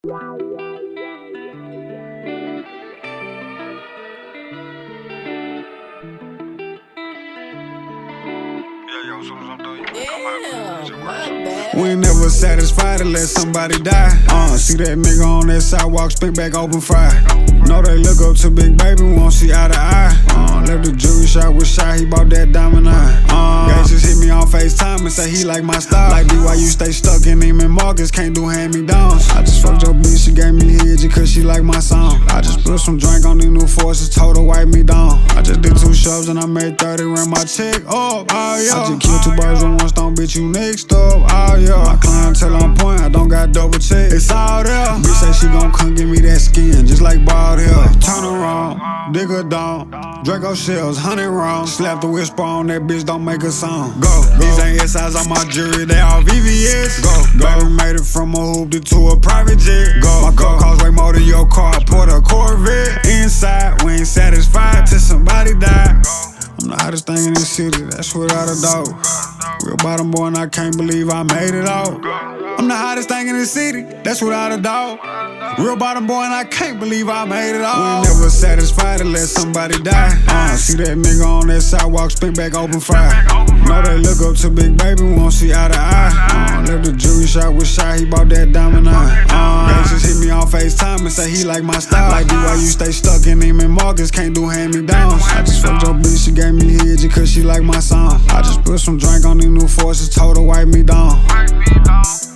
We ain't never satisfied to let somebody die. See that nigga on that sidewalk, spit back open fire. Know they look up to Big Baby, won't see eye to eye. Left the jewelry shop with Shy, he bought that diamond eye. Guy just hit me on FaceTime and say he like my style. Like BYU stay stuck in Neiman Marcus, can't do hand-me-downs. I just fucked your bitch, she gave me head just cause she like my song. I just put some drink on these new forces, told her wipe me down. I just did 2 shows and I made 30, ran my check up. Oh yeah, I just killed 2 birds with 1 stone, bitch, you next up. Oh yeah, my clientele on point, I don't got double check. It's all there. Bitch say she gon' come give me that skin, just like bald hair. Turn around, dig her down. Draco shells, 100 rounds. Slap the whisper on that bitch, don't make a sound. Go. These ain't SIs on my jury, they all VVS. Go. Baby made it from a hoop to a private jet. Go. My car cost way more than your car, put a Corvette. Inside, we ain't satisfied till somebody die. I'm the hottest thing in this city, that's without a doubt. Real bottom boy and I can't believe I made it out. I'm the hottest thing in the city, that's without a doubt. Real bottom boy and I can't believe I made it out. We ain't never satisfied to let somebody die. See that nigga on that sidewalk, spit back open fire. Know they look up to Big Baby, won't see eye to eye. Left the jewelry shop with Shy, he bought that diamond eye. They just hit me on FaceTime and say he like my style. Like BYU stay stuck in Neiman Marcus, can't do hand-me-downs. I just fucked your bitch, she gave me head just cause she like my song. I just put some drink on these new forces, told her wipe me down.